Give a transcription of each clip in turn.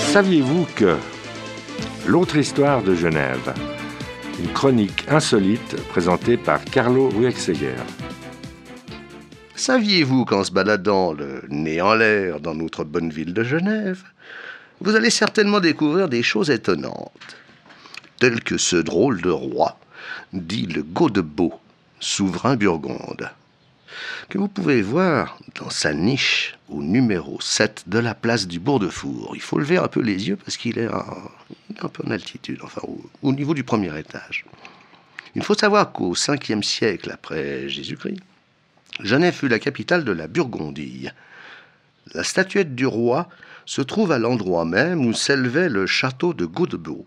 Saviez-vous que l'autre histoire de Genève, une chronique insolite présentée par Carlo Ruexeger. Saviez-vous qu'en se baladant le nez en l'air dans notre bonne ville de Genève, vous allez certainement découvrir des choses étonnantes, telles que ce drôle de roi, dit le Godebout, souverain burgonde, que vous pouvez voir dans sa niche au numéro 7 de la place du Bourg-de-Four. Il faut lever un peu les yeux parce qu'il est un peu en altitude, enfin au niveau du premier étage. Il faut savoir qu'au 5e siècle après Jésus-Christ, Genève fut la capitale de la Burgondie. La statuette du roi se trouve à l'endroit même où s'élevait le château de Godebout.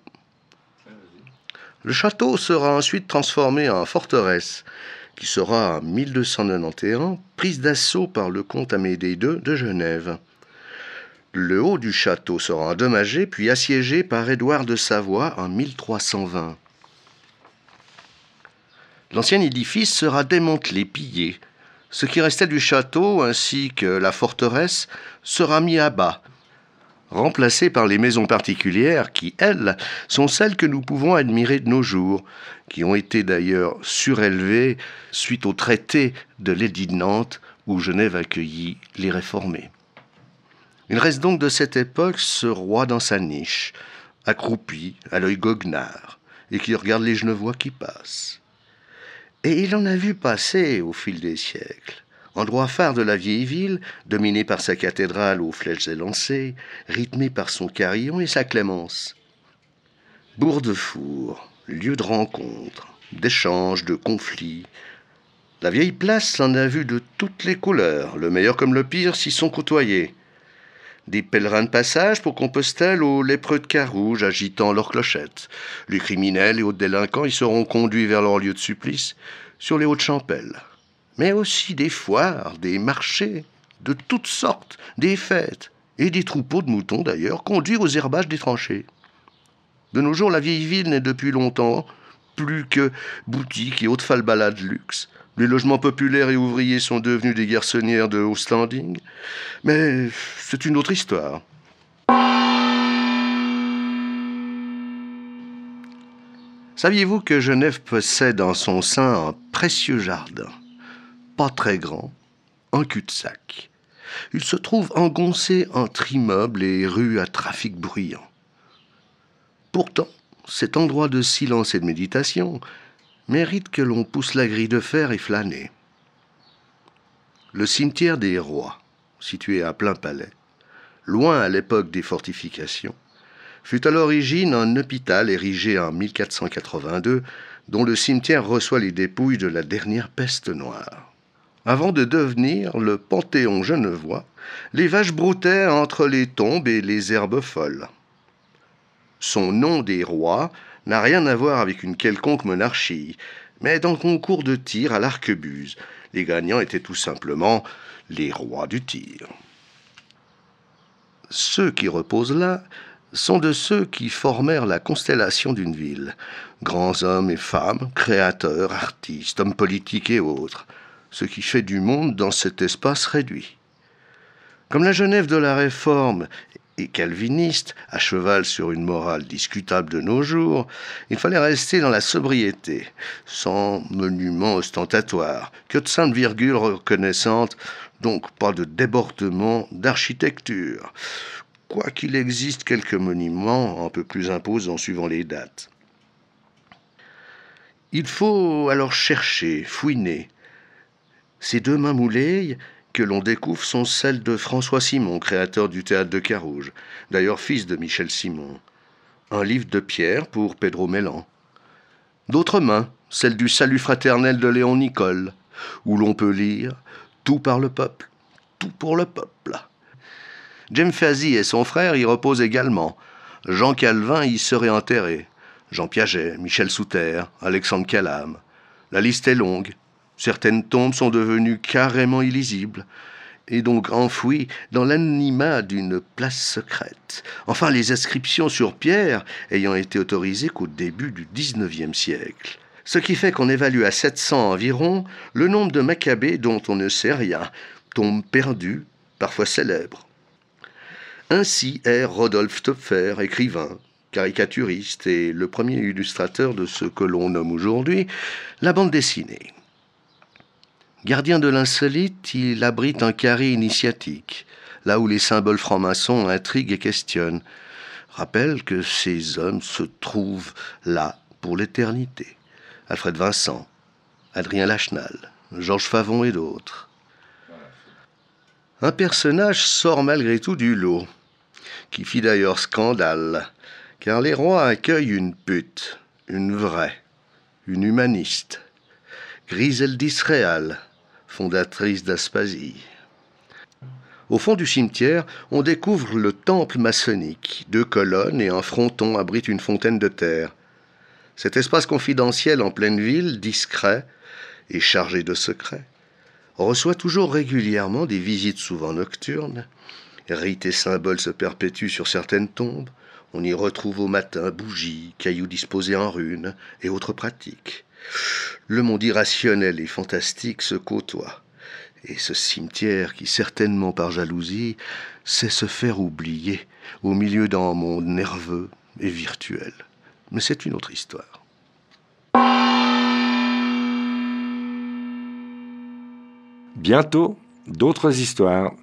Le château sera ensuite transformé en forteresse, qui sera en 1291 prise d'assaut par le comte Amédée II de Genève. Le haut du château sera endommagé puis assiégé par Édouard de Savoie en 1320. L'ancien édifice sera démantelé, pillé. Ce qui restait du château ainsi que la forteresse sera mis à bas, remplacé par les maisons particulières qui, elles, sont celles que nous pouvons admirer de nos jours, qui ont été d'ailleurs surélevées suite au traité de l'édit de Nantes où Genève accueillit les réformés. Il reste donc de cette époque ce roi dans sa niche, accroupi, à l'œil goguenard, et qui regarde les Genevois qui passent. Et il en a vu passer au fil des siècles. Endroit phare de la vieille ville, dominé par sa cathédrale aux flèches élancées, rythmé par son carillon et sa clémence. Bourg-de-Four, lieu de rencontre, d'échanges, de conflits. La vieille place en a vu de toutes les couleurs, le meilleur comme le pire s'y sont côtoyés. Des pèlerins de passage pour Compostelle aux lépreux de Carouge agitant leurs clochettes. Les criminels et autres délinquants y seront conduits vers leur lieu de supplice sur les Hautes-Champelles. Mais aussi des foires, des marchés, de toutes sortes, des fêtes et des troupeaux de moutons d'ailleurs conduits aux herbages des tranchées. De nos jours, la vieille ville n'est depuis longtemps plus que boutiques et autres falbalades de luxe. Les logements populaires et ouvriers sont devenus des garçonnières de haut standing. Mais c'est une autre histoire. Saviez-vous que Genève possède en son sein un précieux jardin, pas très grand, en cul-de-sac. Il se trouve engoncé entre immeubles et rues à trafic bruyant. Pourtant, cet endroit de silence et de méditation mérite que l'on pousse la grille de fer et flâner. Le cimetière des rois, situé à Plainpalais, loin à l'époque des fortifications, fut à l'origine un hôpital érigé en 1482, dont le cimetière reçoit les dépouilles de la dernière peste noire. Avant de devenir le Panthéon genevois, les vaches broutaient entre les tombes et les herbes folles. Son nom des rois n'a rien à voir avec une quelconque monarchie, mais dans le concours de tir à l'arquebuse. Les gagnants étaient tout simplement les rois du tir. Ceux qui reposent là sont de ceux qui formèrent la constellation d'une ville. Grands hommes et femmes, créateurs, artistes, hommes politiques et autres. Ce qui fait du monde dans cet espace réduit. Comme la Genève de la Réforme et calviniste, à cheval sur une morale discutable de nos jours, il fallait rester dans la sobriété, sans monuments ostentatoires, que de saintes virgules reconnaissantes, donc pas de débordement d'architecture, quoiqu'il existe quelques monuments un peu plus imposants suivant les dates. Il faut alors chercher, fouiner. Ces deux mains moulées que l'on découvre sont celles de François Simon, créateur du théâtre de Carouge, d'ailleurs fils de Michel Simon. Un livre de pierre pour Pedro Mellan. D'autres mains, celle du Salut fraternel de Léon Nicole, où l'on peut lire « Tout par le peuple, tout pour le peuple ». Jem Fazy et son frère y reposent également. Jean Calvin y serait enterré. Jean Piaget, Michel Souter, Alexandre Calame. La liste est longue. Certaines tombes sont devenues carrément illisibles, et donc enfouies dans l'anonymat d'une place secrète. Enfin, les inscriptions sur pierre ayant été autorisées qu'au début du XIXe siècle. Ce qui fait qu'on évalue à 700 environ le nombre de Maccabées dont on ne sait rien, tombes perdues, parfois célèbres. Ainsi est Rodolphe Töpffer, écrivain, caricaturiste et le premier illustrateur de ce que l'on nomme aujourd'hui la bande dessinée. Gardien de l'insolite, il abrite un carré initiatique, là où les symboles francs-maçons intriguent et questionnent. Rappelle que ces hommes se trouvent là pour l'éternité. Alfred Vincent, Adrien Lachenal, Georges Favon et d'autres. Un personnage sort malgré tout du lot, qui fit d'ailleurs scandale, car les rois accueillent une pute, une vraie, une humaniste, Griseldis Réal, fondatrice d'Aspasie. Au fond du cimetière, on découvre le temple maçonnique. 2 colonnes et un fronton abritent une fontaine de terre. Cet espace confidentiel en pleine ville, discret et chargé de secrets, reçoit toujours régulièrement des visites souvent nocturnes. Rites et symboles se perpétuent sur certaines tombes. On y retrouve au matin bougies, cailloux disposés en runes et autres pratiques. Le monde irrationnel et fantastique se côtoie. Et ce cimetière qui, certainement par jalousie, sait se faire oublier au milieu d'un monde nerveux et virtuel. Mais c'est une autre histoire. Bientôt, d'autres histoires.